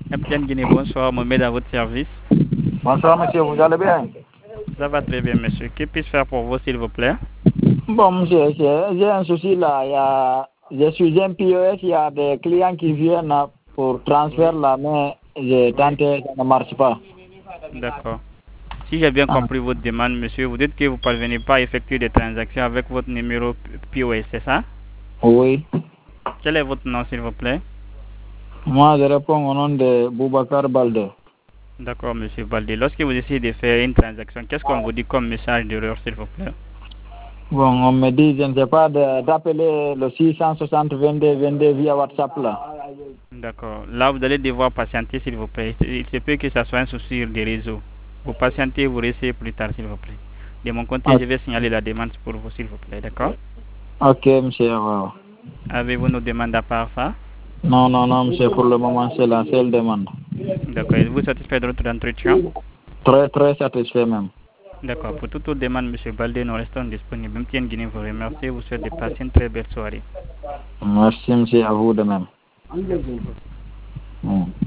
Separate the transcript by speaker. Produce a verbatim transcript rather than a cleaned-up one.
Speaker 1: M T N Guinée, bonsoir, Mohamed à votre service.
Speaker 2: Bonsoir monsieur, vous allez bien?
Speaker 1: Ça va très bien monsieur. Que puis-je faire pour vous s'il vous plaît?
Speaker 2: Bon monsieur, j'ai un souci là. Il y a, je suis un P O S, il y a des clients qui viennent pour transférer
Speaker 1: Oui.
Speaker 2: là, mais j'ai tenté, ça ne marche pas.
Speaker 1: D'accord. Si j'ai bien
Speaker 2: Ah.
Speaker 1: compris votre demande, monsieur, vous dites que vous ne parvenez pas à effectuer des transactions avec votre numéro P O S, c'est ça?
Speaker 2: Oui.
Speaker 1: Quel est votre nom s'il vous plaît?
Speaker 2: Moi, je réponds au nom de Boubacar Balde.
Speaker 1: D'accord, monsieur Baldé. Lorsque vous essayez de faire une transaction, qu'est-ce qu'on vous dit comme message d'erreur s'il vous plaît?
Speaker 2: Bon, on me dit, je ne sais pas, d'appeler le six cent soixante vingt-deux vingt-deux via WhatsApp là.
Speaker 1: D'accord. Là, vous allez devoir patienter s'il vous plaît. Il se peut que ça soit un souci des réseaux. Vous patientez, vous réessayez plus tard s'il vous plaît. De mon côté,
Speaker 2: Ok,
Speaker 1: je vais signaler la demande pour vous s'il vous plaît, d'accord?
Speaker 2: ok, monsieur. Wow.
Speaker 1: Avez-vous nos demandes à part ça?
Speaker 2: Non, non, non, monsieur, pour le moment, c'est la seule demande.
Speaker 1: D'accord. Êtes-vous satisfait de notre entretien?
Speaker 2: Très, très satisfait même.
Speaker 1: D'accord. Pour toute autre demande, monsieur Baldé, nous restons disponibles. M T N Guinée vous remercie et vous souhaite de passer une très belle soirée.
Speaker 2: Merci, monsieur, à vous de même.
Speaker 1: Merci beaucoup.
Speaker 2: Mm.